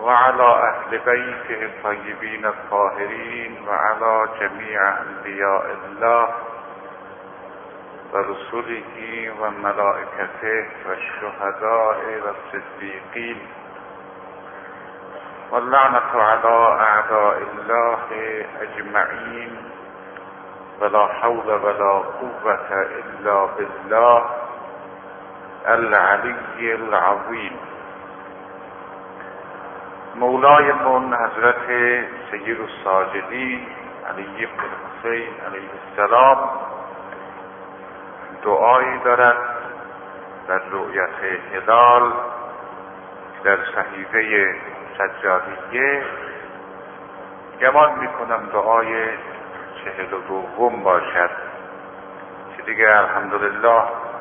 وعلى أهل بيته الطيبين الطاهرين وعلى جميع أنبياء الله ورسله وملائكته والشهداء والصديقين واللعنة على أعداء الله أجمعين ولا حول ولا قوة إلا بالله العلی العظیم. مولایمون حضرت سید الساجدین علی بن حسین علیه السلام دعایی دارد در رؤیت هلال در صحیفه سجادیه. گمان میکنم دعای 42 باشد که دیگه الحمدلله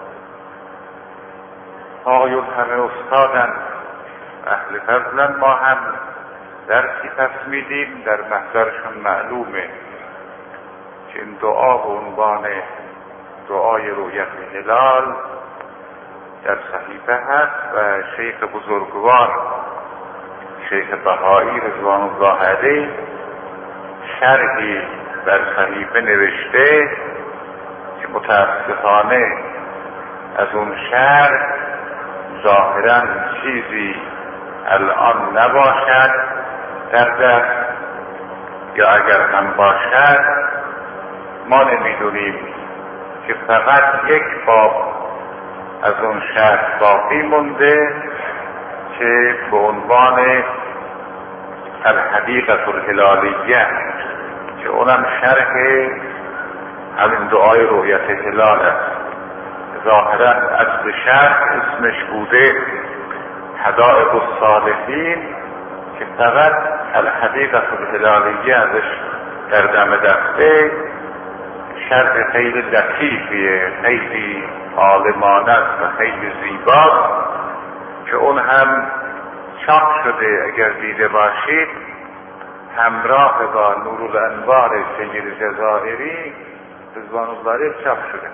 آقایون همه استادن، اهل فضلن، ما هم درسی پس میدیم، در محضرشون معلومه که این دعا به عنوان دعای رؤیت هلال در صحیفه هست و شیخ بزرگوار شیخ بهایی رضوان الله علیه شرحی در صحیفه نوشته که متاسفانه از اون شرح ظاهراً چیزی الان نباشد در دست، یا اگر هم باشد ما نمیدونیم که فقط یک باب از اون شرح باقی مونده که به عنوان الحدیقة الهلالیه که اونم شرح همین دعای رؤیت هلال است. ظاهرا اصل شرح اسمش بوده حدائق الصالحین که فقط الحدیقة الهلالیه ازش در دم دسته. شرح خیلی لطیفیه، خیلی عالمانه است و خیلی زیباست که اون هم چاپ شده، اگر دیده باشید همراه با نورالانوار سید جزائری رضوان الله علیه چاپ شده.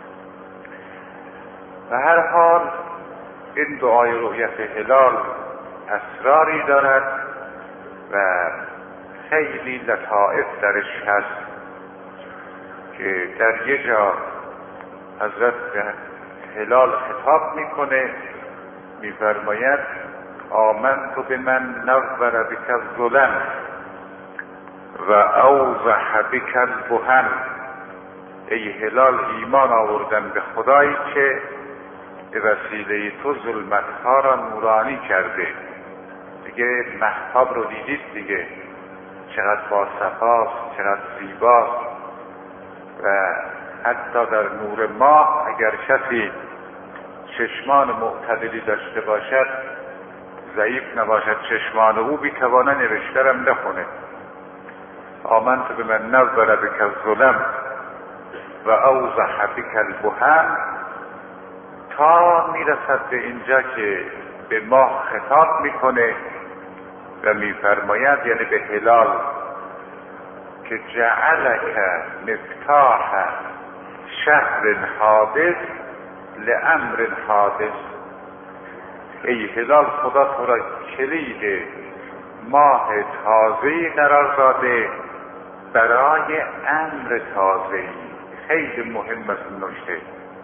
به هر حال این دعای رؤیت هلال اسراری دارد و خیلی لطائف درش هست که در یه جا حضرت هلال خطاب میکنه، میفرماید آمنت بمن نور بک الظلم و اوضح بک البهم. ای هلال ایمان آوردن به خدایی که به وسیله تو ظلمتها را نورانی کرده. دیگه مهتاب رو دیدید دیگه، چقدر با صفاست، چقدر زیباست و حتی در نور ماه اگر کسی چشمان معتدلی داشته باشد، ضعیف نباشد چشمان او، بیتوانه نوشترم نخونه. آمنت بمن نور بک الظلم و اوضح بک البهم تا میرسد به اینجا که به ماه خطاب میکنه و میفرماید، یعنی به هلال، که جعلک مفتاح شهر حادث لامر حادث. ای هلال خدا تو را کلید ماه تازه‌ای قرار داده برای امر تازه‌ای. خیلی مهم است این نکته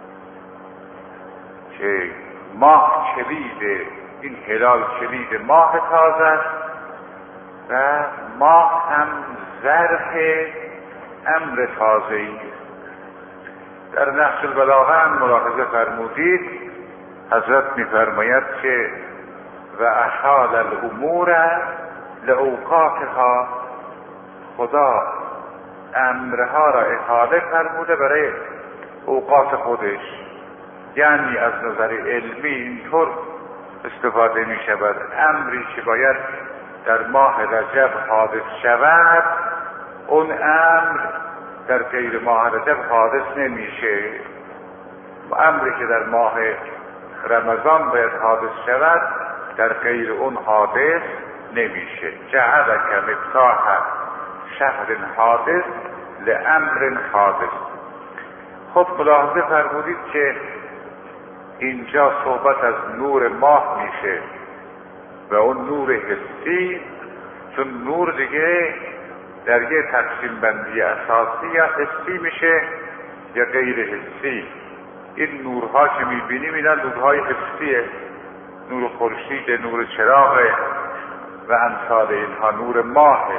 که ماه کلید، این هلال کلید ماه تازه است و ماه هم ظرف امر تازه‌ای. در نهج البلاغه هم ملاحظه فرمودید حضرت میفرماید که و احال الامور لاوقاتها، خدا امرها را احاله فرموده برای اوقات خودش. یعنی از نظر علمی اینطور استفاده می شود امری که باید در ماه رجب حادث شود، اون امر در غیر ماه رجب حادث نمیشه. امری که در ماه رمضان باید حادث شود در غیر اون حادث نمیشه. جعلک مفتاح شهر حادث لامر حادث. خب ملاحظه فرمودید که اینجا صحبت از نور ماه میشه و اون نور حسی، چون نور دیگه در یه تقسیم بندی اساسی یا حسی میشه یا غیر حسی. این نورها که میبینیم اینا نورهای حسیه، نور خورشید، نور چراغ و امثال اینها، نور ماهه.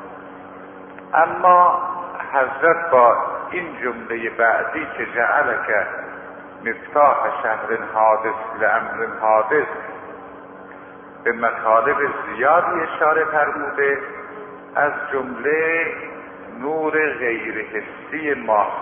اما حضرت با این جمله بعدی که جعلک مفتاح شهر حادث لامر حادث به مطالب زیادی اشاره فرموده، از جمله نور غیر حسی ماه.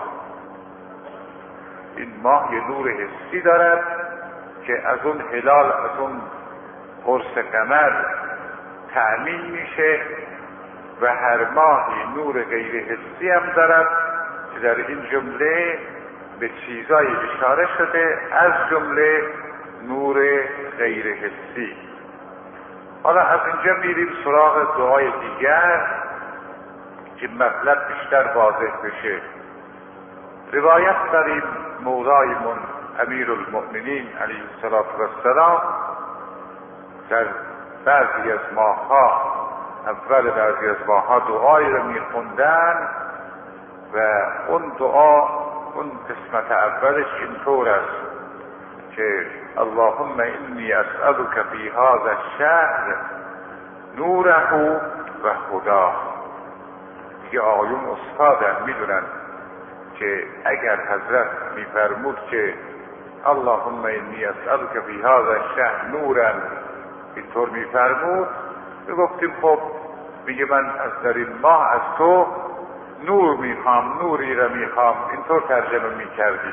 این ماه یه نور حسی دارد که از اون هلال، از اون قرص قمر تأمین میشه و هر ماهی نور غیر حسی هم دارد که در این جمله به چیزای اشاره شده، از جمله نور غیر حسی. حالا از اینجا میریم سراغ دعای دیگر که مطلب بیشتر واضح بشه. روایت داریم مولایمون امیر المؤمنین علیه السلام در بعضی از ماهها، اول بعضی از ماهها دعایی رو میخوندن و اون دعا، اون قسمت اولش اینطور است که اللهم انی اسألک فی هذا الشهر نوره و خدا. دیگه آقایون استادن میدونن که اگر حضرت میفرمود که اللهم انی اسألک فی هذا الشهر نورا، اینطور میفرمود، میگفتیم خب میگه من از در این ماه از تو نور میخوام، نوری را میخوام، اینطور ترجمه میکردیم.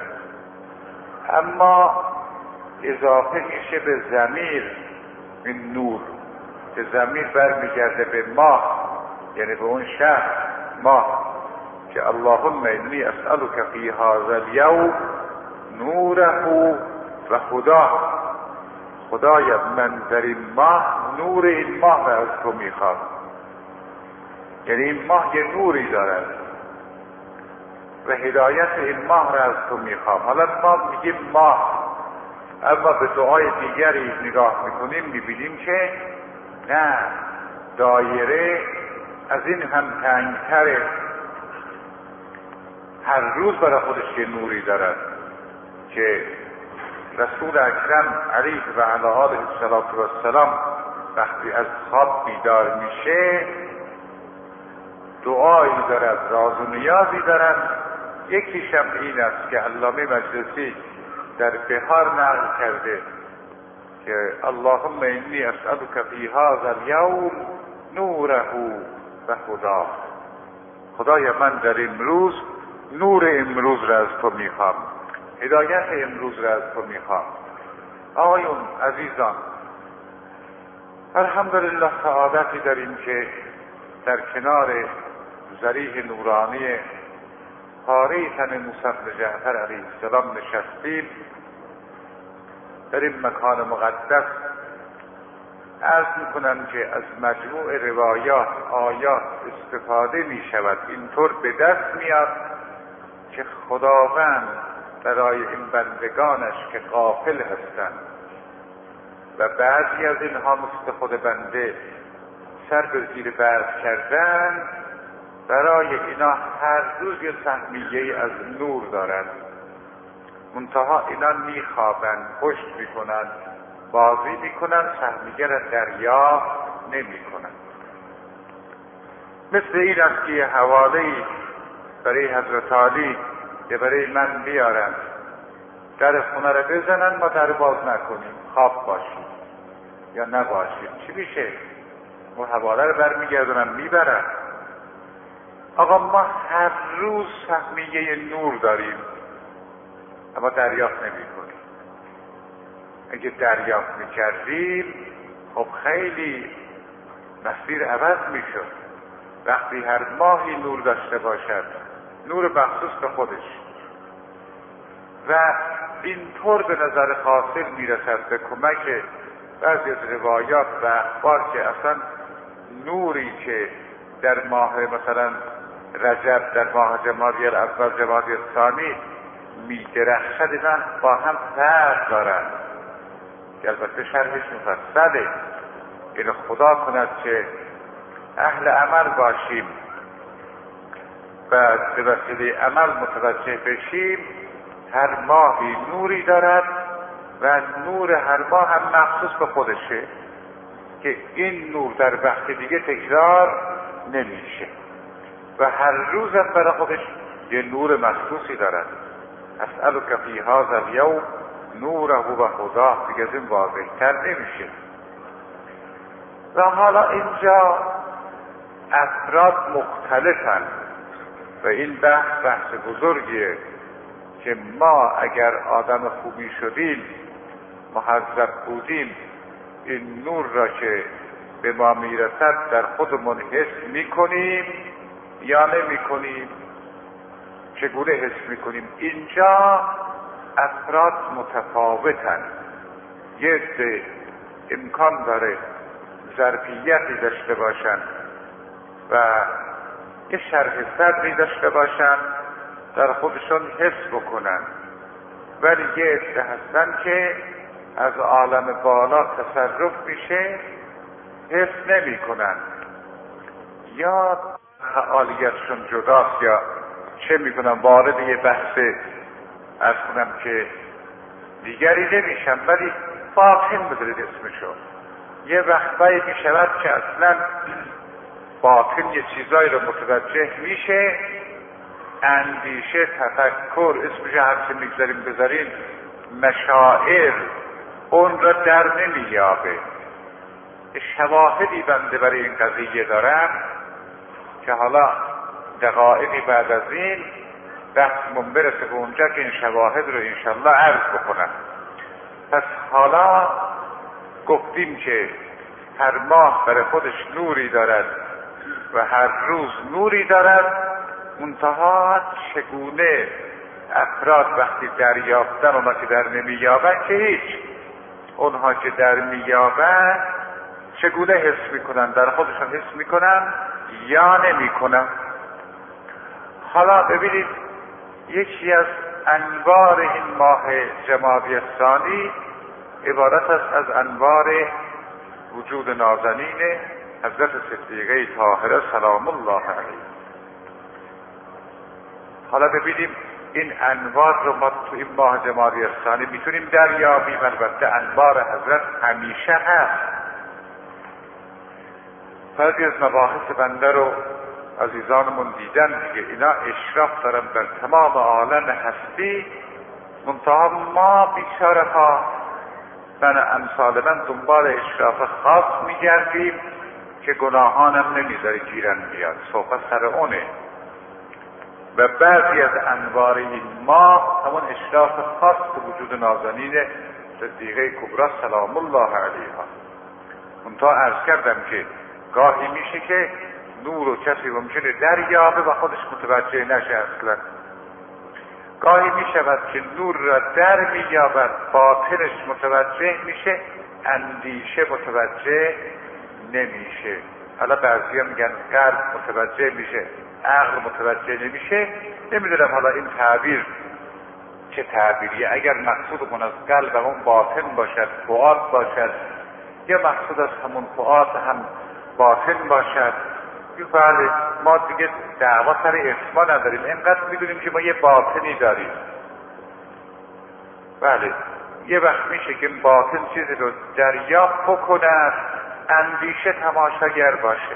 اما اضافه میشه به ضمیر این نور، که ضمیر برمیگرده به ماه، یعنی به اون شهر ماه، که اللهم انی اسألک فی هذا الیوم نوره و خدا. خدایا من در این ماه نور این ماه را از تو میخوام. یعنی این ماه یه نوری دارد و هدایت این ماه را از تو میخوام. حالا ما میگیم ماه، اما به دعای دیگری نگاه میکنیم میبینیم که نه، دایره از این هم تنگتره. هر روز برای خودش یه نوری دارد که رسول اکرم علیه و علی آله السلام وقتی از خواب بیدار میشه دعایی دارد، راز و نیازی دارد. یکیش هم این است که علامه مجلسی در بهار نقل کرده که اللهم انی اسألک فی هذا الیوم نوره و خدا. خدایا من در امروز نور امروز را از تو میخوام، هدایت امروز را از تو میخوام. آقایون عزیزان، الحمدلله سعادتی داریم که در کنار ذریح نورانی پاره تن موسی بن جعفر علیه السلام نشستیم. در این مکان مقدس عرض میکنم که از مجموع روایات، آیات استفاده میشود. اینطور به دست میاد که خداوند برای این بندگانش که غافل هستند و بعضی از اینها مثل خود بنده سر به زیر برف کردن، برای اینا هر روز یه سهمیه از نور دارند. منتها اینا میخوابند، پشت میکنند، بازی میکنند، سهمیه را دریافت نمیکنند. مثل این است که حواله‌ای برای حضرت علی که برای من بیارن، در خونه را بزنن، ما در باز نکنیم، خواب باشیم یا نباشیم، چی میشه؟ ما حواله رو برمیگردونن میبرن. آقا ما هر روز سهمیه نور داریم اما دریافت نمی کنیم. اگه دریافت میکردیم خب خیلی مسیر عوض میشد. وقتی هر ماهی نور داشته باشد، نور مخصوص به خودش، و اینطور به نظر حاصل میرسد به کمک بعضی از روایات و اخبار که اصلا نوری که در ماه مثلا رجب، در ماه جمادی الاول، جمادی الثانی میدرخشد، اینا با هم فرق دارند که البته شرحش مفصله. این خدا کند که اهل عمل باشیم و به وسیله عمل متوجه بشیم هر ماهی نوری دارد و نور هر ماه هم مخصوص به خودشه که این نور در وقت دیگه تکرار نمیشه و هر روز هم برای خودش یه نور مخصوصی دارد. اسألک فی هذا الیوم نوره و هداه، دیگه از این واضح‌تر نمیشه. و حالا اینجا افراد مختلفن و این بحث بزرگیه که ما اگر آدم خوبی شدیم، مهذب بودیم، این نور را که به ما میرسد در خودمون حس میکنیم یا نمیکنیم؟ چگونه حس میکنیم؟ اینجا افراد متفاوتن. یه عده امکان داره ظرفیتی داشته باشن و یه شرح صدری داشته باشن در خودشون حس بکنن، ولی یه عده هستن که از عالم بالا تصرف میشه حس نمی کنن، یا فعالیتشون جداست یا چه میکنن. وارد یه بحث از کنم که دیگری نمیشم، ولی باطن بذارید اسمشو. یه وقتایی میشود که اصلا باطن یه چیزایی رو متوجه میشه، اندیشه، تفکر، اسمش هرچه میگذاریم بذارین، مشاعر اون را در نمییابه. شواهدی بنده برای این قضیه دارم که حالا دقایقی بعد از این بحثمون برسه به اونجا که این شواهد رو انشالله عرض بکنم. پس حالا گفتیم که هر ماه برای خودش نوری دارد و هر روز نوری دارد، منتها چگونه افراد وقتی دریافتن، اونا که در نمییابن که هیچ، اونها که در مییابن چگونه حس میکنن؟ در خودشون حس میکنن یا نمیکنن؟ حالا ببینید یکی از انوار این ماه جمادی الثانی عبارت است از انوار وجود نازنین حضرت صدیقه طاهره سلام الله علیه. حالا ببینیم این انوار رو ما تو این ماه جمادی الثانی میتونیم دریابیم. البته انوار حضرت همیشه هست. بعضی از مباحث بنده رو عزیزانمون دیدن دیگه، اینا اشراف دارن بر تمام عالم هستی، منتها ما بیچاره ها من امثال من دنبال اشراف خاص میگردیم که گناهانم نمیذاره گیرن بیاد، صحبت سر اونه. و بعضی از انوار این ما همون اشراف خاص به وجود نازنین صدیقه کبری سلام الله علیها. منتها عرض کردم که گاهی میشه که نور و کسی ممکنه دریابه و خودش متوجه نشه اصلا. گاهی میشود که نور را در مییابد، باطنش متوجه میشه، اندیشه متوجه نمیشه. حالا بعضی ها میگن قلب متوجه میشه، عقل متوجه نمیشه. نمیدونم حالا این تعبیر چه تعبیریه. اگر مقصودمون از قلب همون باطن باشد، فؤاد باشد، یا مقصود از همون فؤاد هم باطن باشد، بله ما دیگه دعوا سر اسما نداریم، اینقدر میدونیم که ما یه باطنی داریم. بله یه وقت میشه که باطن چیزی رو دریافت بکنه، اندیشه تماشاگر باشه.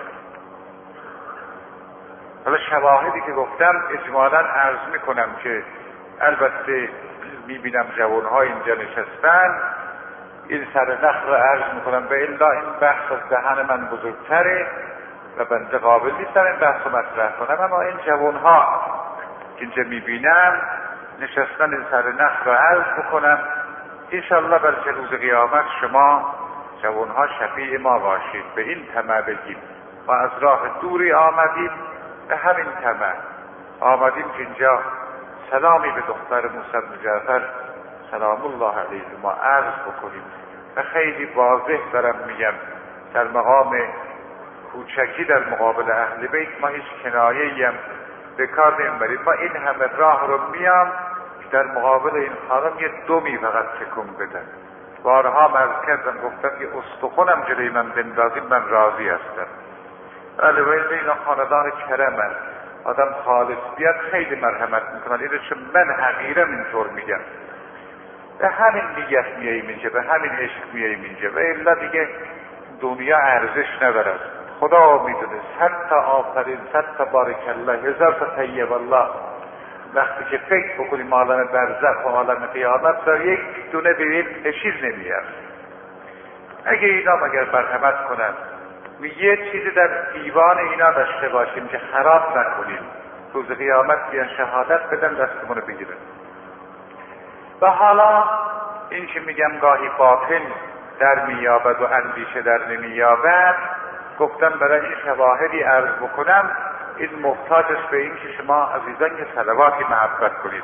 حالا شواهدی که گفتم اجمالاً عرض میکنم که البته میبینم جوانها اینجا نشستن، این سر نخ رو عرض میکنم، به الا این بحث از دهن من بزرگتره و بنده قابل نیستم این بحث رو مطرح کنم، اما این جوانها که اینجا میبینم نشستن، این سر نخ رو عرض بکنم. انشالله بلکه روز قیامت شما جوانها شفیع ما باشید. به این طمع بگیم ما از راه دوری آمدیم، به همین طمع آمدیم که اینجا سلامی به دختر موسی بن جعفر سلام الله علیه ما عرض بکنیم. و خیلی واضح دارم میگم، در مقام کوچکی در مقابل اهل بیت ما هیچ کنایه‌ای هم به کار نمیبریم. ما این همه راه رو میام در مقابل این خانم یه دومی فقط تکون بدن. بارها مرز کردم، گفتم که استخونم جلوی من بندازید من راضی هستم. ولی اینا خاندان کرمن، آدم خالص بیاد خیلی مرحمت میکنن. اینو چون من حقیرم اینطور میگم، به همین نیت میاییم اینجا، به همین عشق میاییم اینجا، و الا دیگه دنیا ارزش ندارد. خدا میدونه 100 تا آفرین، 100 تا بارکالله، 1000 تا طیب الله. وقتی که فکر بکنیم عالم برزخ و عالم قیامت، در یک دونه به این چیز نمیاد. اگه اینا مگر مرحمت کنن، یه چیزی در دیوان اینا داشته باشیم که خراب نکنیم، روز قیامت بیان شهادت بدن دستمونو بگیرن. و حالا این که میگم گاهی باطن در میابد و اندیشه در نمیابد، گفتم برای این شواهدی عرض بکنم. این محتاج است به این که شما عزیزان یه صلواتی محبت کنید.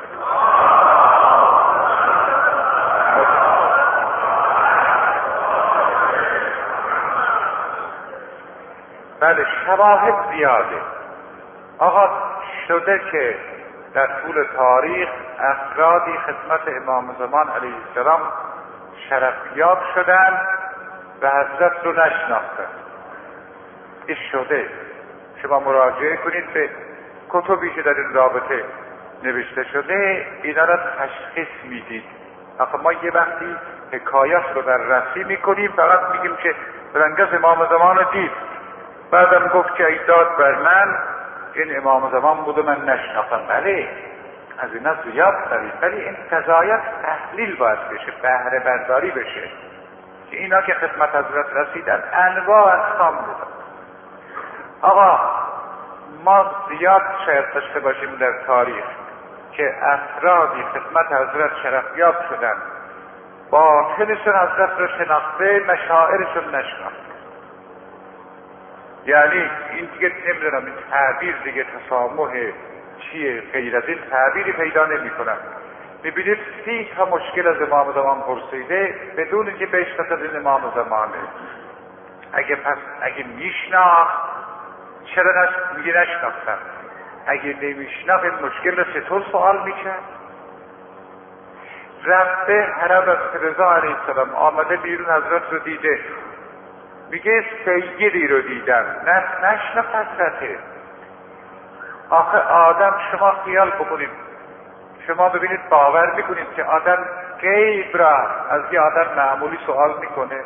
بله شواهد زیاده. آقا شده که در طول تاریخ افرادی خدمت امام زمان علیه السلام شرفیاب شدن و حضرت رو نشناختن. این شده. شما مراجعه کنید به کتبی که در این رابطه نوشته شده، اینا را تشخیص میدید. آخه ما یه وقتی حکایات رو بررسی میکنیم، فقط میگیم که رنگز امام زمان رو دید، بعدم گفت که ایداد بر من این امام زمان بود و من نشناختم. بله از اینا زیاد دارید، ولی این قضایت تحلیل باید بشه، بهره برداری بشه که اینا که خدمت حضرت رسیدن انواع اقسام بودن. آقا ما زیاد شاید داشته باشیم در تاریخ که افرادی خدمت حضرت شرفیاب شدن، باطنشون حضرت رو شناخته، مشاعرشون نشناخته. یعنی این دیگه نمیدونم این تعبیر دیگه تسامح چیه، غیر از این تعبیری پیدا نمی کنم. میبینید 30 تا مشکل از امام زمان پرسیده بدون اینکه بشناسد این امام زمانه. اگه میشناخت چرا میگه نشناختم؟ اگه نمیشناخت این مشکل رو چطور سوال میکرد؟ رفته حرم از رضا علیه السلام، آمده بیرون حضرت رو دیده، میگه سیدی رو دیدم، نشناخت حضرته. آخه آدم، شما خیال بکنید، شما ببینید باور میکنید که آدم غیب را از یه آدم معمولی سوال میکنه؟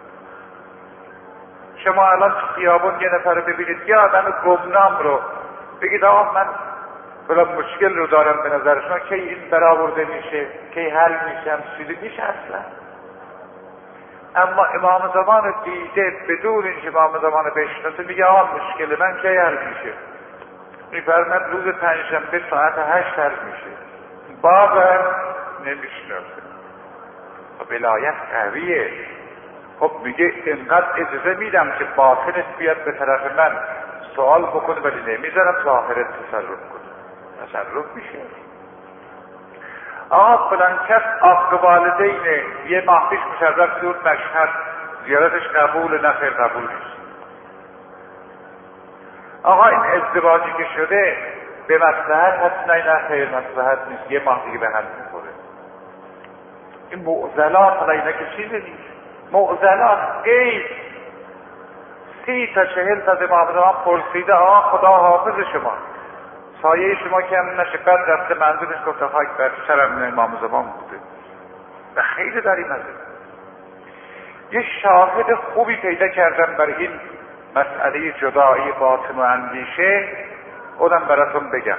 شما الان تو خیابون یه نفر ببینید، یه آدم گمنام رو بگید آقا من بلا مشکل رو دارم به نظر شما، کی این برآورده میشه، کی حل میشه، چیزی میشه اصلا؟ اما امام زمان دیده بدون اینکه امام زمان بشناسه، میگه آقا مشکل من کی حل میشه؟ میفرماید روز پنجشنبه ساعت 8 حل میشه. بازم نمیشناسه. ولایت قویه. خب میگه اینقدر اجازه میدم که باطنت بیاد به طرف من سوال بکنه، ولی نمیذارم ظاهرت تصرف کنه. تصرف میشه. فلان کس عاق والدینه، یه ماه پیش مشرف بود مشهد، زیارتش قبول، نخیر قبول نیست. آقا این ازدواجی که شده به مصلحت هست، نه خیر مصلحت نیست، یه ماه دیگه به هم میخوره. این معضلات حالا اینا که چیزی نیست، معضلات غیب. 30 تا 40 تا امام زمان پرسیده آقا خدا حافظ شما، سایه شما کم نشه، بعد رفته منظورش گفته خاک بر سرم امام زمان بوده. و خیلی داریم از این. یه شاهد خوبی پیدا کردم برای این مسئله جدایی باطن و اندیشه، اونم براتون بگم.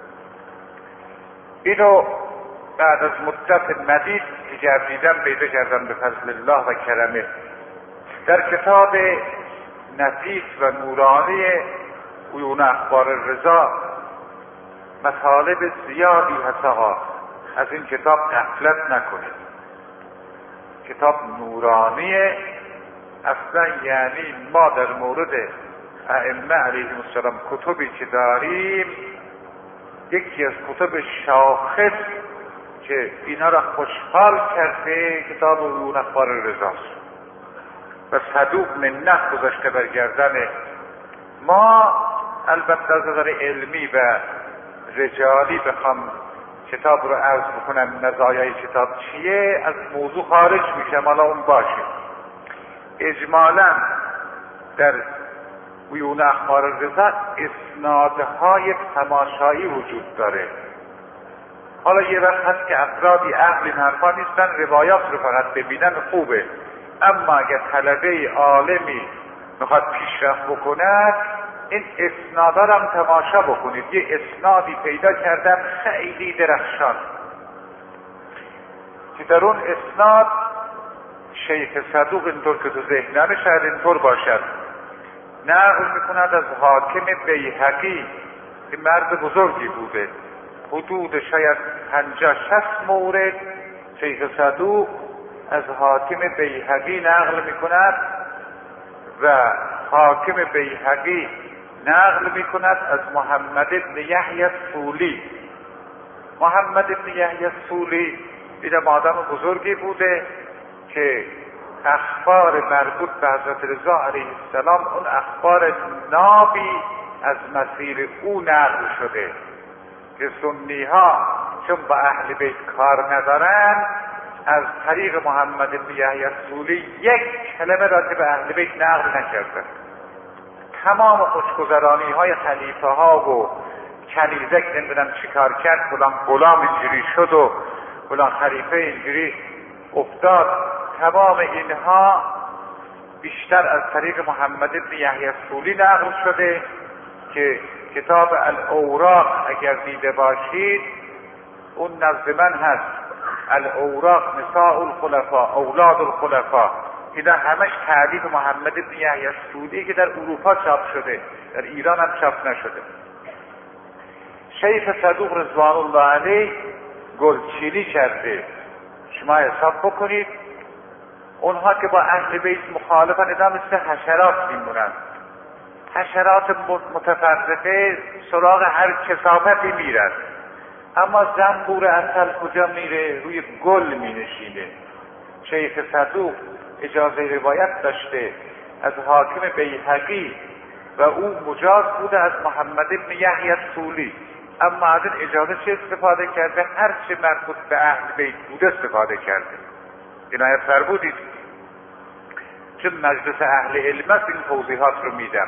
اینو بعد از مدت مدید که گردیدم پیدا کردم به فضل الله و کرمه در کتاب نفیس و نورانی عیون اخبار رضا. مطالب زیادی هست آقا، از این کتاب غفلت نکنید. کتاب نورانیه اصلا، یعنی ما در مورد ائمه علیهم السلام کتبی که داریم، یکی از کتب شاخص که اینا را خوشحال کرده کتاب عیون اخبار رضاست و صدوق منت گذاشته بر گردن ما. البته از نظر علمی و رجالی بخوام کتاب رو عرض بکنم مزایای کتاب چیه، از موضوع خارج میشم، حالا اون باشه. اجمالا در بیون اخبار رضا اسنادهای تماشایی وجود داره. حالا یه وقت هست که افرادی اهل این حرفا نیستن، روایات رو فقط ببینن خوبه، اما اگر طلبه عالمی میخواد پیشرفت بکند این اسنادا رو هم تماشا بکنید. یه اسنادی پیدا کردم خیلی درخشان که در اون اسناد شیخ صدوق اینطور که تو ذهنم شاید اینطور باشد نقل میکند از حاکم بیهقی که مرد بزرگی بوده، حدود شاید 50-60 مورد شیخ صدوق از حاکم بیهقی نقل میکند و حاکم بیهقی نقل میکند از محمد بن یحیی الصولی. محمد بن یحیی الصولی دیدم آدم بزرگی بوده که اخبار مربوط به حضرت رضا علیه السلام اون اخبار نابی از مسیر او نقل شده که سنی ها چون با اهل بیت کار ندارن از طریق محمد بن یحیی الصولی یک کلمه را که به اهل بیت نقل نکردن. تمام خوشگذرانی های خلیفه ها و کنیزک نمیدونم چیکار کرد، فلان غلام اینجوری شد و فلان خلیفه اینجوری افتاد، تمام اینها بیشتر از طریق محمد بن یحیی الصولی نقل شده که کتاب الاوراق اگر دیده باشید اون نزد من هست، الاوراق نساء الخلفاء اولاد الخلفاء، اینا همش تعلیف محمد بن یحیی الصولی که در اروپا چاپ شده، در ایران هم چاپ نشده. شیخ صدوق رضوان الله علیه گلچینی کرده. شما حساب بکنید اونها که با اهل بیت مخالفن اینا مثل حشرات میمونن، حشرات متفرقه سراغ هر کثافتی میرن، اما زنبور عسل کجا میره؟ روی گل مینشینه. شیخ صدوق اجازه روایت داشته از حاکم بیهقی و او مجاز بوده از محمد بن یحیی الصولی، اما از این اجازه چه استفاده کرده؟ هر چه مربوط به اهل بیت بوده استفاده کرده. عنایت فرمودید چون مجلس اهل علم است این توضیحات رو میدم.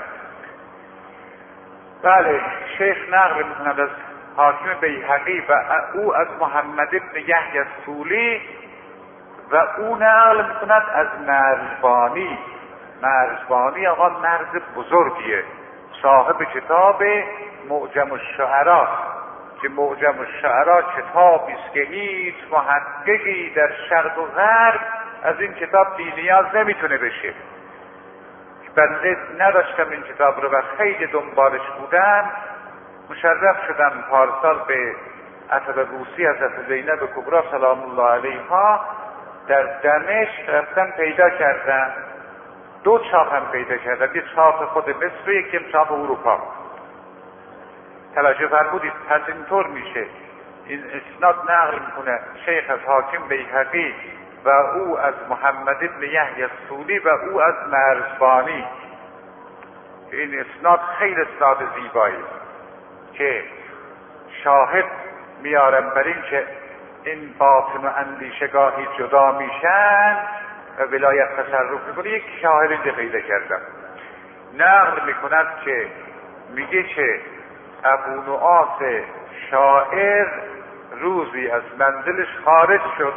بله، شیخ نقل میکند از حاکم بیهقی و او از محمد بن یحیی الصولی و او نقل میکند از مرزبانی. مرزبانی آقا مرد بزرگیه، صاحب کتاب معجم الشعراء که معجم الشعراء کتابی است که هیچ محققی در شرق و غرب از این کتاب بی نیاز نمیتونه بشه. بنده نداشتم این کتاب رو و خیلی دنبالش بودم، مشرف شدم پارسال به عتب روسی حضرت زینب کبری سلام الله علیها در دمشق رفتم پیدا کردم. 2 چاپ هم پیدا کردم، یک چاپ خود مصر و یک چاپ اروپا. توجه فرمودید پس اینطور میشه این اسناد نقل میکنه شیخ از حاکم بیهقی و او از محمد بن یحیی الصولی و او از مرزبانی. این اسناد خیلی اسناد زیبایی که شاهد میارم بر این که این باطن و اندیشگاهی جدا میشن و ولایت تصرف میکنه. یک شاهد اینجا پیدا کردم نقل میکند که میگه که ابو نعاس شاعر روزی از منزلش خارج شد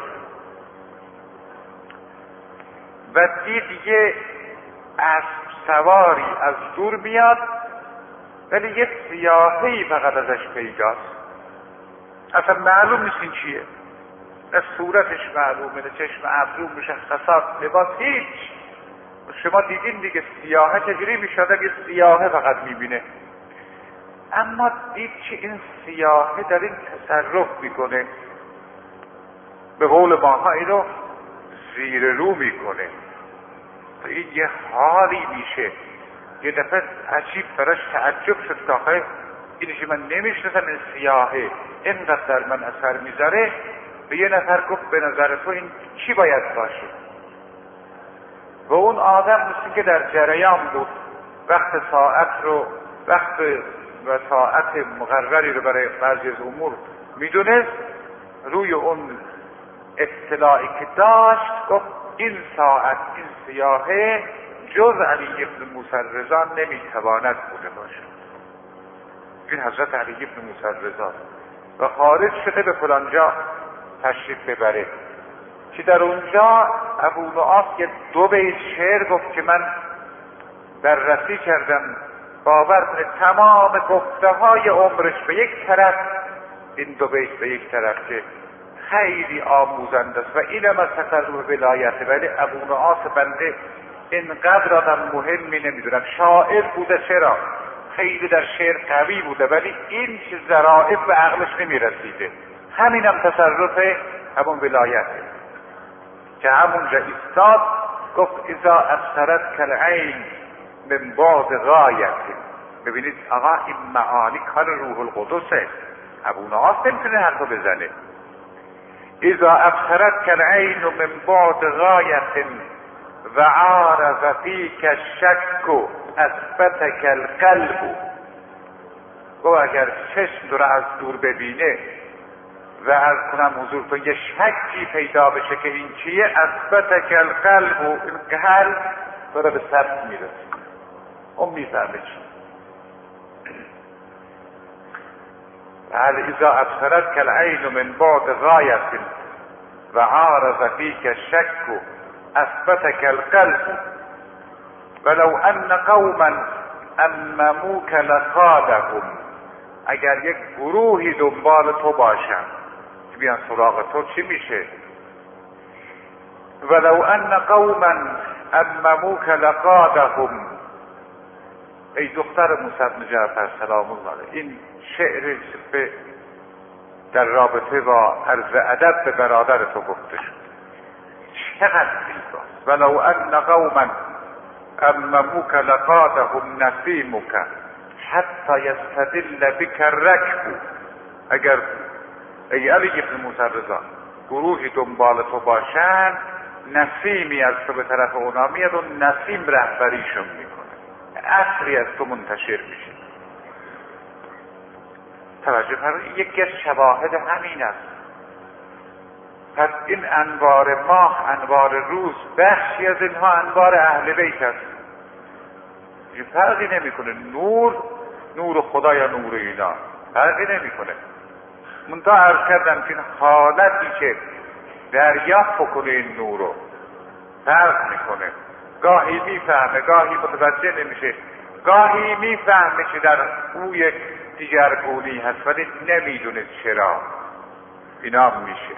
و دید یه اسب سواری از دور میاد ولی یه سیاهی فقط ازش پیداست، اصلا معلوم نیست این چیه، نه صورتش معلومه نه چشم ابرو مشخصات لباس هیچ. شما دیدین دیگه سیاهه چجوری میشده؟ یه سیاهه فقط میبینه، اما دید که این سیاهه در این تصرف میکنه، به قول ماها اینو زیر رو میکنه. این یه حالی میشه یه دفعه عجیب براش تعجب شد که آخه اینشی من نمیشناسم، این سیاهه اینقدر در من اثر میذاره. به یه نفر گفت به نظر تو این چی باید باشه؟ و اون آدم مثل که در جریان بود، وقت ساعت و ساعت مقرری رو برای بعضی از امور میدونست روی اون اطلاعی که داشت گفت این ساعت این سیاهه جز علی بن موسی رضا نمیتواند بوده باشد. این حضرت علی بن موسی رضا و خارج شده به فلانجا تشریف ببره که در اونجا ابو نعاس یه 2 بیت شعر گفت که من بررسی کردم، باور کنه تمام گفته های عمرش به یک طرف، این 2 بیت به یک طرف که خیلی آموزنده است و اینم از تقرب ولایته. ولی ابو نعاس بنده اینقدر آدم مهمی نمیدونم، شاعر بوده، چرا خیلی در شعر قوی بوده، ولی این چه ظرائف به عقلش نمیرسیده. همینم تصرف همون ولایته که همونجا ایستاد گفت اذا ابصرت کالعین من بعد غایت. ببینید آقا این معانی کار روح القدسه، ابو نعاس نمیتونه حرفو بزنه. اذا ابصرت کالعین من بعد غایت و عارض فیک الشک اثبتک القلب. گفت اگر چشم رو از دور ببینه و عرض کنم حضورتون یه شکی پیدا بشه که این چیه، اثبتک القلب، این قلب داره به ثبت میرسه، اون میفهمه چی. هل اذا ابصرت کالعین من بعد غایت و عارض فیک الشک اثبتک القلب ولو ان قوما امموک لقادهم. اگر یک گروهی دنبال تو باشن که بیان سراغ تو چی میشه؟ ولو ان قوما امموک لقادهم. ای دختر موسی بن جعفر سلام الله علیه، این شعر در رابطه با عرض ادب به برادر تو گفته شد، چقدر زیباست. ولو ان قوما امموک لقادهم نسیمک حتی یستدل بک الرکب. اگر ای علی بن موسی رضا گروهی دنبال تو باشن، نسیمی از تو به طرف اونا میاد و نسیم رهبریشون میکنه، عطری از تو منتشر میشه. توجه فرمایید، یکی از شواهد همین است. پس این انوار ماه، انوار روز، بخشی از اینها انوار اهل بیت است. این فرقی نمیکنه نور خدا یا نور اینا، فرقی نمیکنه. منتها عرض کردم که این حالتی که دریافت بکنه این نور رو فرق میکنه. گاهی میفهمه، گاهی متوجه نمیشه، گاهی میفهمه که در او یک دیگرگونی هست ولی نمیدونه چرا. اینا هم میشه.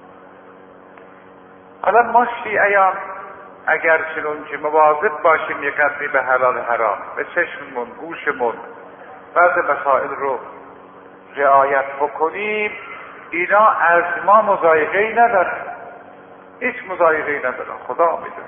حالا ما شیعیان اگر چنون که مواظب باشیم یک قدری به حلال حرام، به چشممون، گوشمون، بعض مسائل رو رعایت بکنیم، اینا از ما مضایقه‌ای ندارن، هیچ مضایقه‌ای ندارن، خدا میدونه.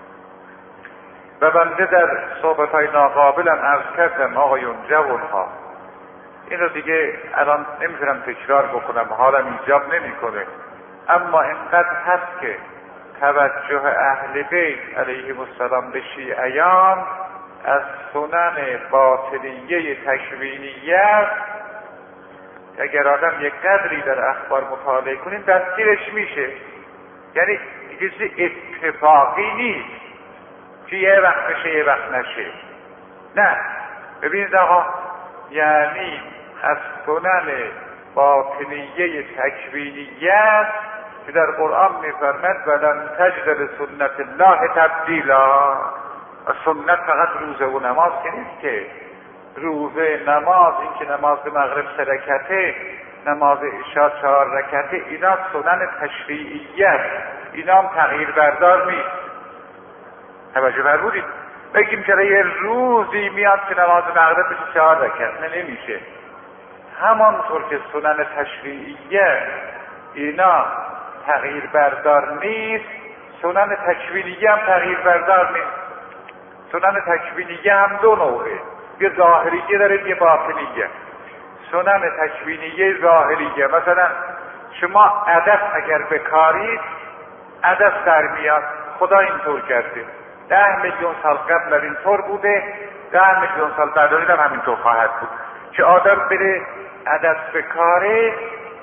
و بنده در صحبت‌های ناقابلم عرض کردم آقایون جوان‌ها، این رو دیگه الان نمیتونم تکرار بکنم، حالم ایجاب نمیکنه، اما اینقدر هست که توجه اهل بیت علیهم السلام به شیعیان از سنن باطنیه تکوینیه، اگر آدم یک قدری در اخبار مطالعه کنیم دستگیرش میشه. یعنی چیزی اتفاقی نیست که یه وقت بشه یه وقت نشه، نه. ببینید آقا، یعنی از سنن باطنیه تکوینیه که در قرآن میفرمد ولن تجد لسنت الله تبدیلا. سنت فقط روزه و نماز که نیست، که روزه، نماز، این که نماز مغرب 3 رکعته، نماز عشاء 4 رکعته، اینا سنن تشریعیه، اینا هم تغییر بردار نیست. توجه فرمودید؟ بگیم که یه روزی میاد که نماز مغرب بشه 4 رکعت، نمیشه. همانطور که سنن تشریعیه اینا تغییر بردار نیست، سنن تکوینیه هم تغییر بردار نیست. سنن تکوینیه هم 2 نوعه، یه ظاهریه داره یه باطنیه. سنن تکوینیه ظاهریه، مثلا شما عدس اگر بکارید عدس در میاد، خدا اینطور کرده. 10 میلیون سال قبل اینطور بوده، 10 میلیون سال بعد هم همینطور خواهد بود که آدم بره عدس بکاره،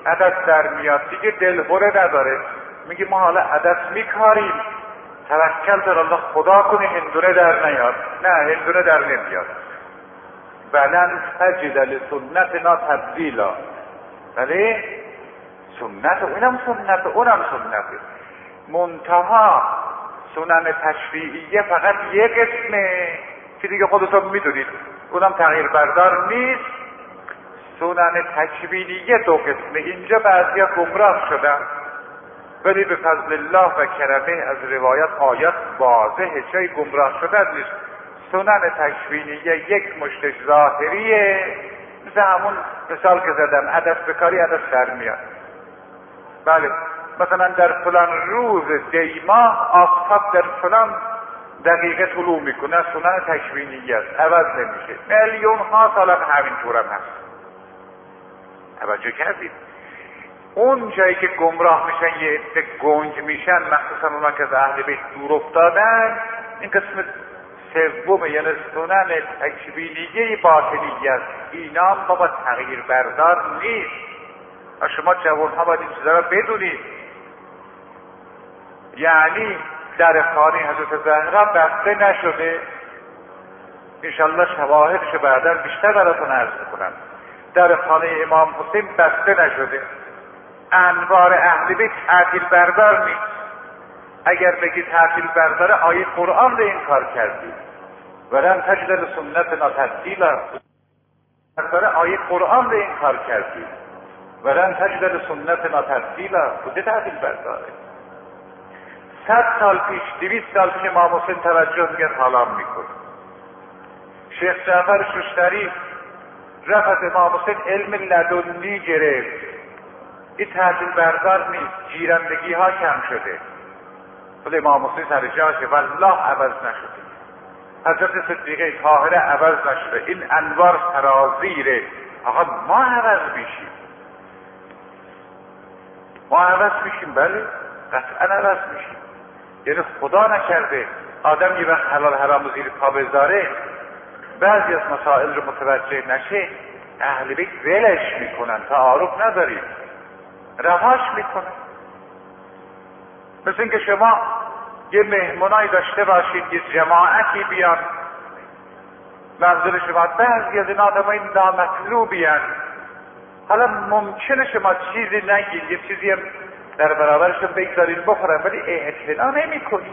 عدس در میاد دیگه دلهوره نداره، میگه ما حالا عدس میکاریم، توکل در الله خدا کنه هندونه در نیاد. نه، هندونه در نمیاد. ولن تجد لسنتنا تبدیلا. بله سنت اینم سنت اونم سنت. منتها سنن تشریعیه فقط یک اسمه که دیگه خودتون میدونید، اونم تغییر بردار نیست. سنن تکوینیه دو قسمه. اینجا بعضیا گمراه شدن، ولی به فضل الله و کرمه از روایت آیات واضحه، جای گمراه شدن نیست. سنن تکوینیه یک مشتش ظاهریه، مثل همون مثال که زدم، عدس بکاری عدس در میاد. بله مثلا در فلان روز دیما آفتاب در فلان دقیقه طلوع میکنه، سنن تکوینیه است، عوض نمیشه. میلیون ها سال همینطور هم هست. توجه کردید؟ اون جایی که گمراه میشن، یه عده گنگ میشن، مخصوصا اونا که از اهل بیت دور افتادن، این قسم سوم یعنی سنن تکوینیه باطنی است. اینا بابا تغییر بردار نیست. شما جوان ها باید این چیزا رو بدونید. یعنی در خانه حضرت زهرا بسته نشده، انشالله شواهدشو بعدا بیشتر براتون عرض میکنم. در خانه امام حسین بسته نشده. انوار اهل بیت تعطیل بردار نیست. اگر بگی تعطیل بردار، آیه قرآن رو این کار کردی. ولن تجد لسنتنا تبدیلا. آیه قرآن رو این کار کردی. ولن تجد لسنتنا تبدیلا. کجا تعطیل برداره؟ 100 سال پیش، 200 سال پیش امام حسین توجه میگن حالا میکنه. شیخ جعفر ششتری رفت امام حسین علم لدنی گرفت. این تعطیل بردار نیست. گیرندگی ها کم شده، خود امام حسین سر جاشه، والله عوض نشده. حضرت صدیقه طاهره عوض نشده. این انوار سرازیره. آقا ما عوض میشیم، ما عوض میشیم. بله قطعا عوض میشیم. یعنی خدا نکرده آدم یه وقت حلال حرام زیر پا بذاره، بعضی از مسائل رو متوجه نشه، اهل بیت ولش میکنن، تعارف نداریم، رهاش میکنن. مثل اینکه شما یه مهمونایی داشته باشید، یه جماعتی بیان، منظور شما بعضی از این آدمای نامطلوبی هن. حالا ممکنه شما چیزی نگید، یه چیزی هم در برابرشون بگذارید بخورن، ولی اعتنا نمی کنید.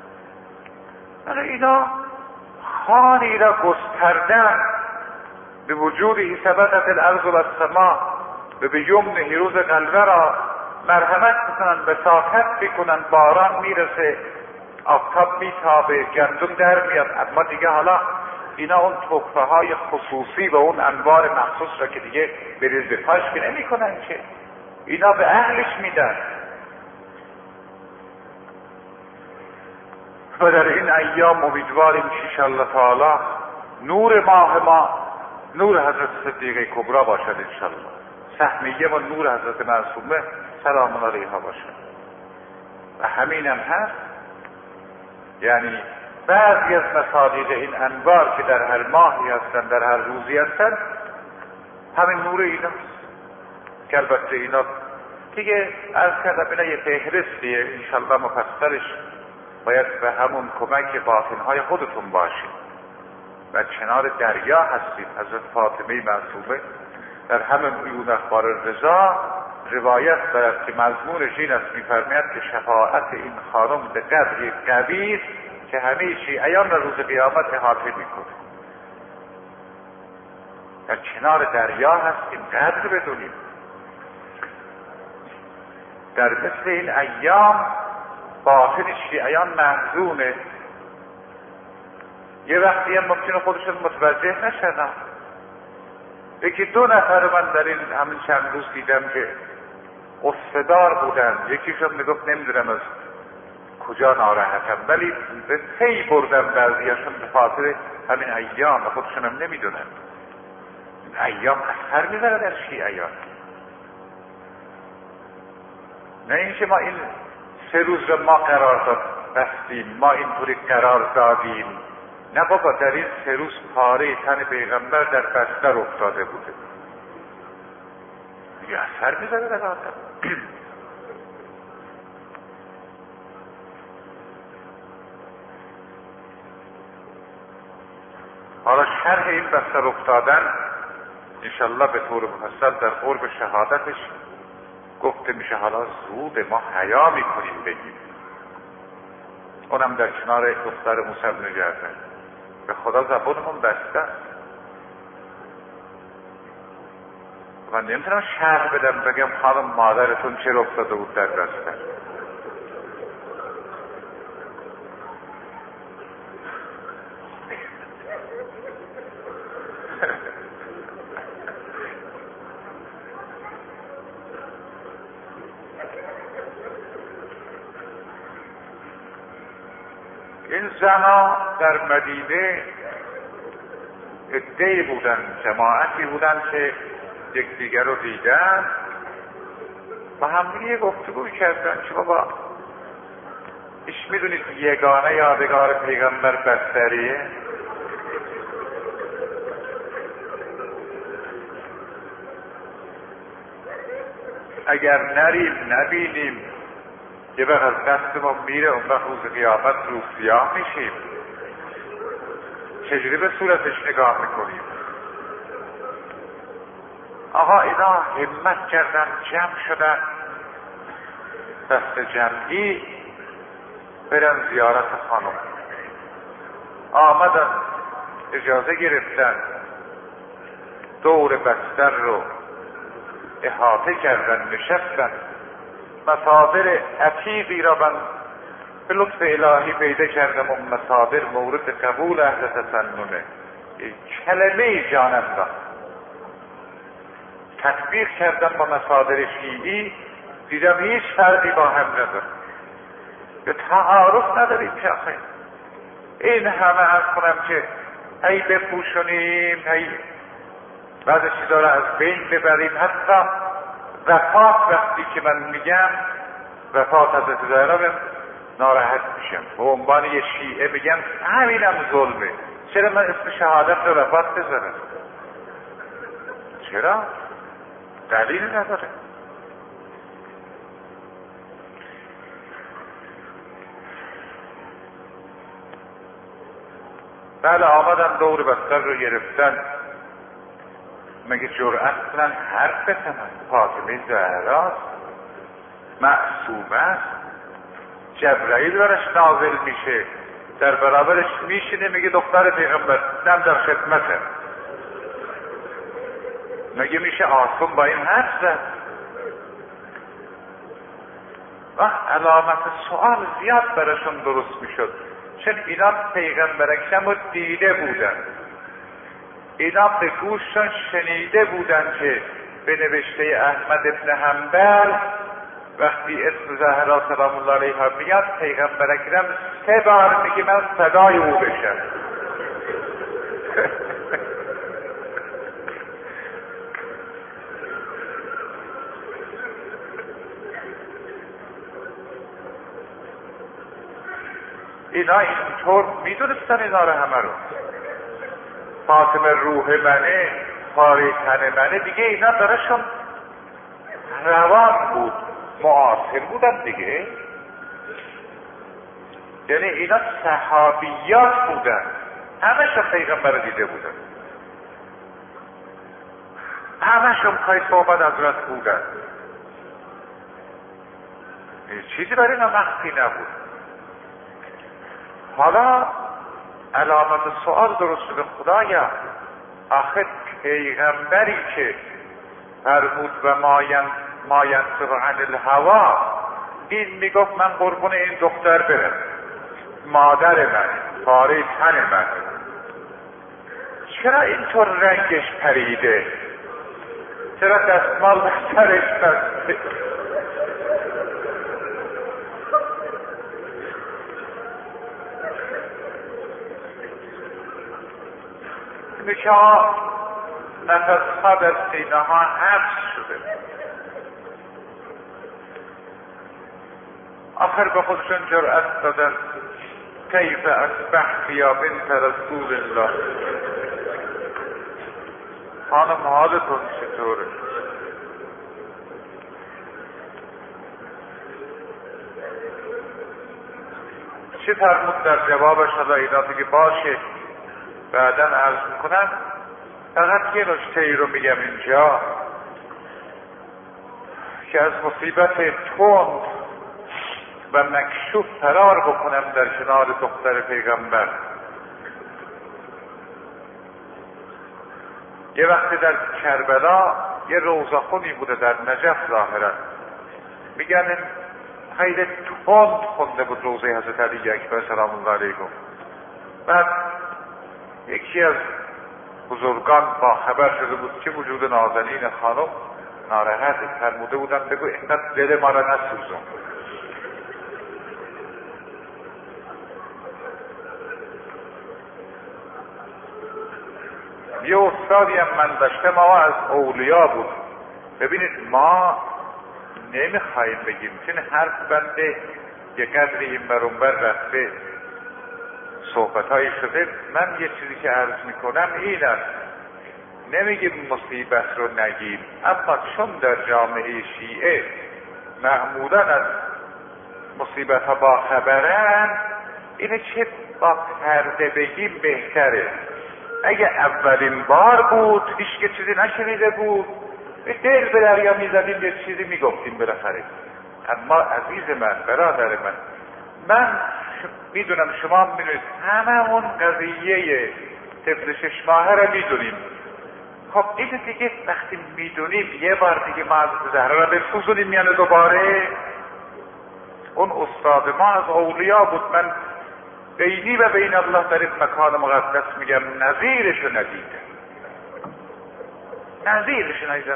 اینا خانی را گستردن به وجودی ثبتت الارض و السما و به یمن روز قلبه را مرحمت میکنن، بساطت میکنن، باران میرسه، آفتاب میتابه، گندم در میاد. اما دیگه حالا اینا اون تحفه های خصوصی و اون انوار مخصوص را که دیگه بریز به پاش که نمی کنن، که اینا به اهلش میدن. و در این ایام امیدواریم انشاءالله تعالی نور ماه ما نور حضرت صدیقه کبرا باشد، انشاءالله سهمیه و نور حضرت معصومه سلام علیها باشد. و همین هم هست. یعنی بعضی از مصادیق این انوار که در هر ماهی هستن، در هر روزی هستن، همین نور ایناست که البته اینا دیگه از کردم اینا یه فهرستیه، انشاءالله مفصلش باید به همون کمک باطنهای خودتون باشید. و کنار دریا هستید. حضرت فاطمه معصومه در همین عیون اخبار رضا روایت دارد که مضمونش این است، می‌فرماید که شفاعت این خانم به قدری قوی است که همه شیعیان را روز قیامت احاطه میکنه. در کنار دریا هستیم، قدر بدونیم. در مثل این ایام باطن شیعیان محزونه. یه وقتی هم ممکنه خودشون متوجه نشدن. یکی 2 نفر من در این همین چند روز دیدم که قصه‌دار بودن. یکیشون میگفت نمیدونم از کجا ناراحتم، ولی به پی بردم بعضیاشون به خاطر همین ایام و خودشون هم نمیدونن. این ایام اثر میذاره در شیعیان. نه اینکه ما این 3 روز رو ما قرار بستیم، ما اینطوری قرار دادیم. نه بابا، در این 3 روز پاره تن پیغمبر در بستر افتاده بوده. یه اثر میذاره در آدم. حالا شرح این بستر افتادن انشالله به طور مفصل در قرب شهادتش گفته میشه. حالا زود ما حیا میکنیم بگیم، اونم در کنار دختر موسی بن جعفر. به خدا زبانمون بسته است. من نمیتونم شرح بدم بگم خانم مادرتون چرا افتاده بود در بستر. این زنها در مدینه عده‌ای بودن، جماعتی بودن که یکدیگر رو دیدن و همدیگه گفتگو کردن که بابا ایش میدونید یگانه یادگار پیغمبر بستریه؟ اگر نریم نبینیم یه وقت از دست ما میره، اون وقت روز قیامت رو سیاه میشیم. چجوری به صورتش نگاه میکنیم؟ آقا اینا همت کردن، جمع شدن، دست جمعی برن زیارت خانم. آمدن اجازه گرفتن، دور بستر رو احاطه کردن، نشستن. مصادر عتیقی را من به لطف الهی پیدا کردم. اون مصادر مورد قبول اهل تسننه. کلمه جانم تطبیق کردم با مصادر شیعی، دیدم هیچ فرقی با هم نداره. به تعارف نداریم که آخه این همه از کنم که هی بپوشونیم، هی بعض چیزا را از بین ببریم. حتی وفات وقتی که من میگم وفات حضرت زهرا ناراحت میشم. به عنوان یه شیعه بگم همینم ظلمه. چرا من اسم شهادت رو وفات بذارم؟ چرا؟ دلیل نداره. بله آمدن دور بستر رو گرفتن. مگه جرأت کنن حرف بزنن؟ فاطمه زهراست، معصومه است، جبرائیل برش نازل میشه، در برابرش میشینه میگه دختر پیغمبر نم در خدمته. مگه میشه آسون با این حرف زد؟ و علامت سوال زیاد براشون درست میشد، چون اینا پیغمبر اکرم رو دیده بودن، اینا به گوششون شنیده بودن که به نوشته احمد ابن حنبل وقتی اسم زهرا سلام الله علیها میاد پیغمبر اکرم 3 بار میگه من صدای او بشم. اینا اینطور میدونستن اینا رو همه رو. فاطمه روح منه، پاره تن منه، دیگه اینا براشون روان بود، معاصر بودن دیگه. یعنی اینا صحابیات بودن، همشون پیغمبر رو دیده بودن، همشون پای صحبت حضرت بودن. چیزی برای اینا مخفی نبود. حالا علامت سوال درست شده، خدایا آخه پیغمبری که فرمود و ما ینطق عن الهوا، این میگفت من قربون این دختر برم، مادر من، پاره تن من، چرا اینطور رنگش پریده؟ چرا دستمال به سرش بسته؟ میشه نفسها در سینه ها حبس شده. آخر به خودشون جرأت دادن کیف اصبحت یا بنت رسول الله، خانم حالتون چطوره؟ چه فرمود در جوابش؟ حالا اینا دیگه باشه بعدا عرض میکنم. فقط یه نکته ای رو میگم اینجا که از مصیبت تند و مکشوف فرار بکنم در کنار دختر پیغمبر. یه وقتی در کربلا یه روزخونی بوده در نجف ظاهرا، میگن خیلی تند خونده بود روزه حضرت علی اکبر سلام الله علیه. بعد یکی از بزرگان با خبر شده بود که وجود نازنین خانم ناراحت، فرموده بودن بگو اینقدر دل ما را نسوزون. یه استادی هم من داشتم آقا از اولیا بود. ببینید ما نمیخوایم بگیم چون حرف بنده یه قدری این برونبر رفته صحبتهایی شده. من یه چیزی که عرض میکنم این است، نمیگیم مصیبت رو نگیم، اما چون در جامعه شیعه معمولا از مصیبت ها با خبرن، اینه چه با پرده بگیم بهتره. اگه اولین بار بود هیچ که چیزی نشنیده بود، به دل به دریا میزدیم یه چیزی میگفتیم بالاخره. اما عزیز من، برادر من میدونم شما میدونید همه اون قضیه طفل 6 ماهه رو میدونیم. خب این دیگه وقتی میدونیم یه بار دیگه ما حضرت زهرا رو بسوزونیم یعنی دوباره. اون استاد ما از اولیا بود. من بینی و بین الله در این مکان مقدس میگم نظیرشو ندیده، نظیرشو ندیده.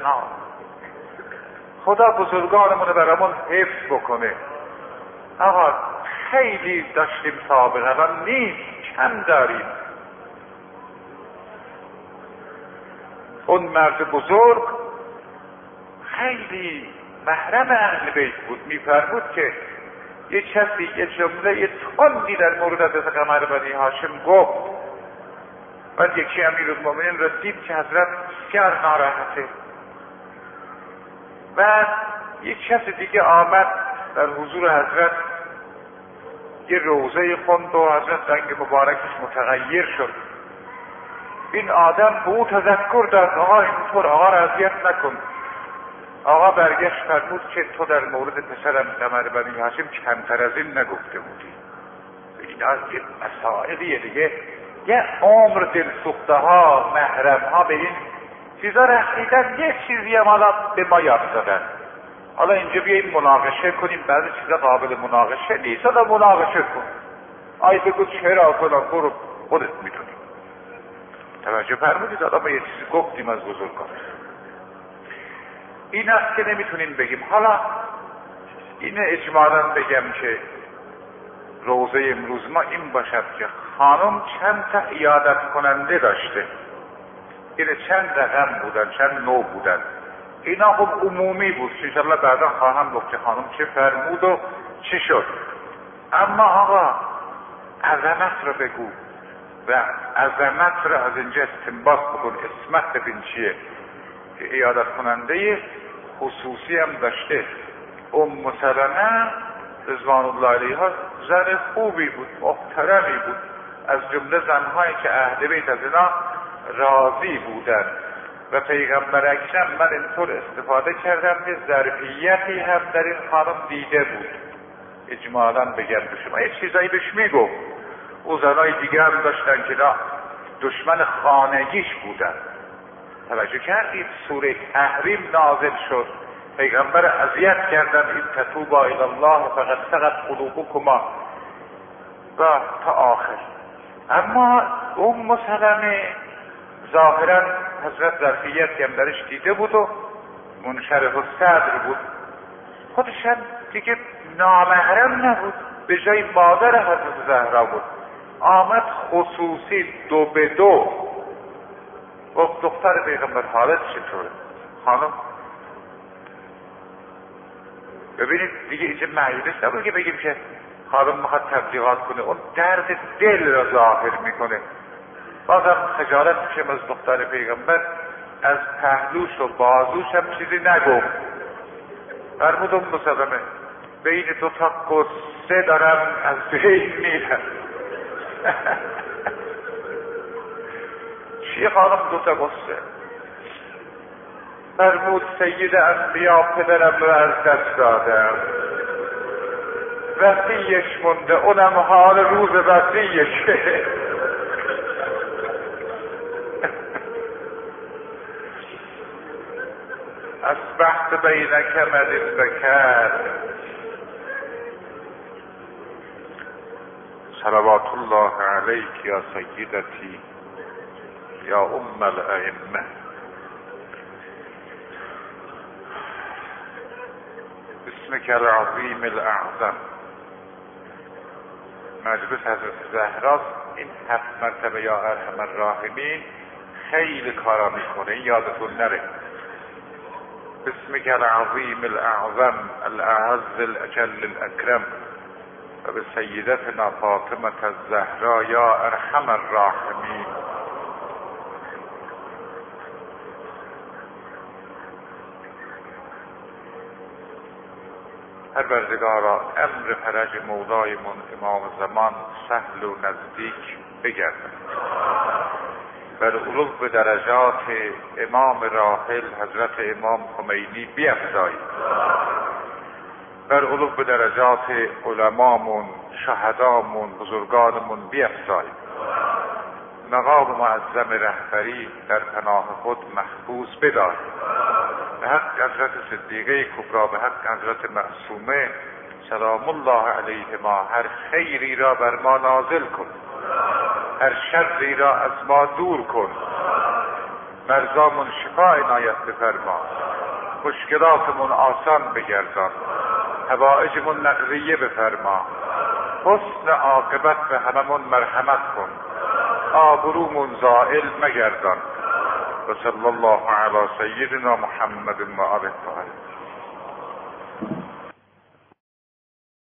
خدا بزرگانمون رو برامون حفظ بکنه. آقا خیلی داشتیم سابقه، الان نیست، کم داریم. اون مرد بزرگ خیلی محرم اهل بیت بود. میفرمود که یه کسی یه جمله یه تندی در مورد حضرت قمر بنی هاشم گفت، بعد یکی امیرالمومنین رسید که حضرت بسیار ناراحته. بعد یک کس دیگه آمد در حضور حضرت یه روزه خوند و حضرت رنگ مبارکش متغیر شد. این آدم به او تذکر داد آقا اینطور آقا را اذیت نکن. آقا برگشت فرمود که تو در مورد پسرم قمر بنی هاشم کمتر از این نگفته بودی. اینا یه مسائلیه دیگه. یه عمر دلسوخته ها محرم ها به این چیزا رسیدن، یه چیزی هم حالا به ما یاد دادن. حالا اینجا بیاییم مناقشه کنیم، بعضی چیزا قابل مناقشه نیست، حالا مناقشه کن. آی بگو چرا فلان، برو خودت میدونی. توجه فرمودید؟ حالا ما یه چیزی گفتیم از بزرگان. این است که نمیتونیم بگیم. حالا این اجمالاً بگم که روزه امروز ما این باشد که خانم چند تا عیادت کننده داشته. این چند رقم بودن، چند نوع بودن. اینا خب عمومی بود. انشاءالله بعدا خواهم گفت که خانم چه فرمود و چی شد. اما آقا عظمت رو بگو و عظمت رو از اینجا استنباط بکن. اسمت ببین چیه که عیادت کننده خصوصی هم داشته. سلمه رضوان الله علیها زن خوبی بود، محترمی بود، از جمله زنهایی که اهل بیت از اینا راضی بودن. و پیغمبر اکرم من اینطور استفاده کردم که ظرفیتی هم در این خانم دیده بود. اجمالاً بگم به شما یه چیزایی بهش میگفت. او زنهای دیگه هم داشتن که دشمن خانگیش بودن. توجه کردید سوره تحریم نازل شد، پیغمبر اذیت کردن این تتوبا الی الله فقد سقط قلوبکما و تا آخر. اما سلمه ظاهرا حضرت ظرفیتی هم درش دیده بود و منشرح الصدر بود. خودش هم دیگه نامحرم نبود، به جای مادر حضرت زهرا بود. آمد خصوصی 2 به 2 گفت دختر پیغمبر حالت چطوره؟ خانم ببینید دیگه اینجا معیبش نبود که بگیم که خانم میخواد تبلیغات کنه، اون درد دل را ظاهر میکنه. بازم خجالت میشم از دختر پیغمبر، از پهلوش و بازوش هم چیزی نگفت. فرمود سلمه بین دو تا قصه دارم از بین میرم. چیه خانم دو تا قصه؟ فرمود سید انبیا پدرم رو از دست دادم، وصیش مونده، اونم حال روز وصیشه. اصبحت بینک مدین بکر. صلوات الله علیک یا سیدتی یا ام الائمه. اسمک العظیم الاعظم. مجلس حضرت زهراست. این 7 مرتبه یا ارحم الراحمین خیلی کارا میکنه، این یادتون نره. اسمک العظیم الاعظم الاعز الاجل الاکرم و به سیدتنا فاطمه الزهرا یا ارحم الراحمین. پروردگارا امر فرج مولایمون امام زمان سهل و نزدیک بگردد. بر علو درجات امام راحل حضرت امام خمینی بیفزایید. بر علو درجات علمامون، شهدامون، بزرگانمون بیفزایید. مقام معظم رهبری در پناه خود محفوظ بدارید. به حق حضرت صدیقه کبری، به حق حضرت معصومه سلام الله علیهما هر خیری را بر ما نازل کن، هر شری را از ما دور کن، مرزامون شفا عنایت بفرما، مشکلاتمون آسان بگردان، حوائجمون نقضیه بفرما، حسن عاقبت به هممون مرحمت کن، آبرومون زائل مگردان. و صلی الله علی سیدنا محمد و آله الطاهرین.